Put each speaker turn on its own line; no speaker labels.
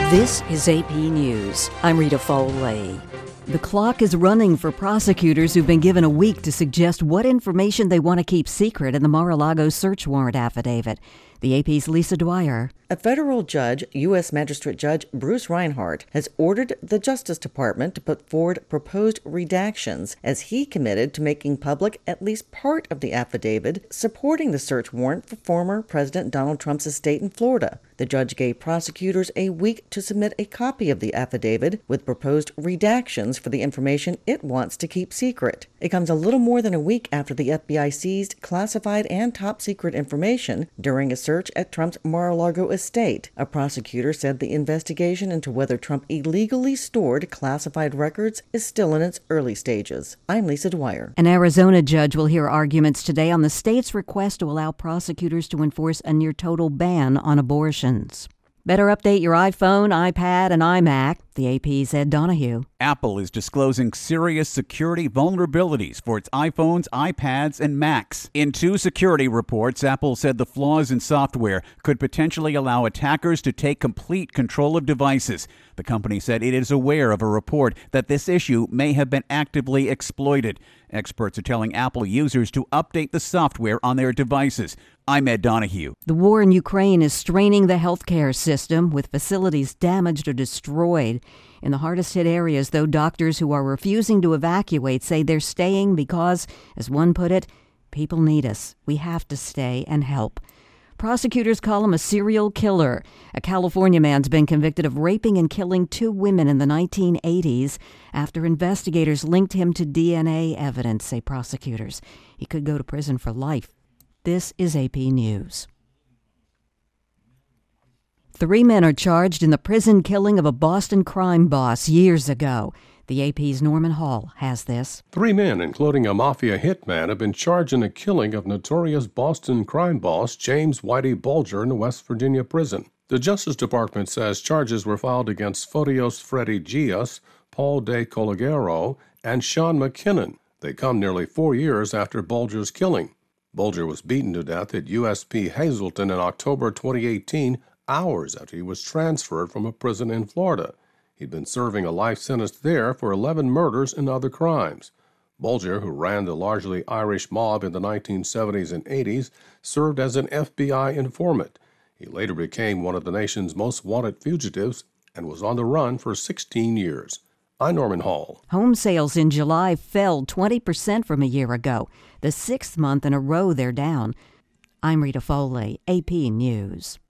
This is AP News. I'm Rita Foley. The clock is running for prosecutors who've been given a week to suggest what information they want to keep secret in the Mar-a-Lago search warrant affidavit. The AP's Lisa Dwyer.
A federal judge, U.S. Magistrate Judge Bruce Reinhart, has ordered the Justice Department to put forward proposed redactions as he committed to making public at least part of the affidavit supporting the search warrant for former President Donald Trump's estate in Florida. The judge gave prosecutors a week to submit a copy of the affidavit with proposed redactions for the information it wants to keep secret. It comes a little more than a week after the FBI seized classified and top-secret information during a search at Trump's Mar-a-Lago estate. A prosecutor said the investigation into whether Trump illegally stored classified records is still in its early stages. I'm Lisa Dwyer.
An Arizona judge will hear arguments today on the state's request to allow prosecutors to enforce a near-total ban on abortions. Better update your iPhone, iPad, and iMac, the AP's Ed Donahue.
Apple is disclosing serious security vulnerabilities for its iPhones, iPads, and Macs. In two security reports, Apple said the flaws in software could potentially allow attackers to take complete control of devices. The company said it is aware of a report that this issue may have been actively exploited. Experts are telling Apple users to update the software on their devices. I'm Ed Donahue.
The war in Ukraine is straining the healthcare system, with facilities damaged or destroyed. In the hardest-hit areas, though, doctors who are refusing to evacuate say they're staying because, as one put it, people need us. We have to stay and help. Prosecutors call him a serial killer. A California man's been convicted of raping and killing two women in the 1980s after investigators linked him to DNA evidence, say prosecutors. He could go to prison for life. This is AP News. 3 men are charged in the prison killing of a Boston crime boss years ago. The AP's Norman Hall has this.
3 men, including a mafia hitman, have been charged in the killing of notorious Boston crime boss James Whitey Bulger in a West Virginia prison. The Justice Department says charges were filed against Fotios Freddy Gias, Paul De Colagero, and Sean McKinnon. They come nearly 4 years after Bulger's killing. Bulger was beaten to death at USP Hazleton in October 2018, hours after he was transferred from a prison in Florida. He'd been serving a life sentence there for 11 murders and other crimes. Bulger, who ran the largely Irish mob in the 1970s and 80s, served as an FBI informant. He later became one of the nation's most wanted fugitives and was on the run for 16 years. I'm Norman Hall.
Home sales in July fell 20% from a year ago. The 6th month in a row they're down. I'm Rita Foley, AP News.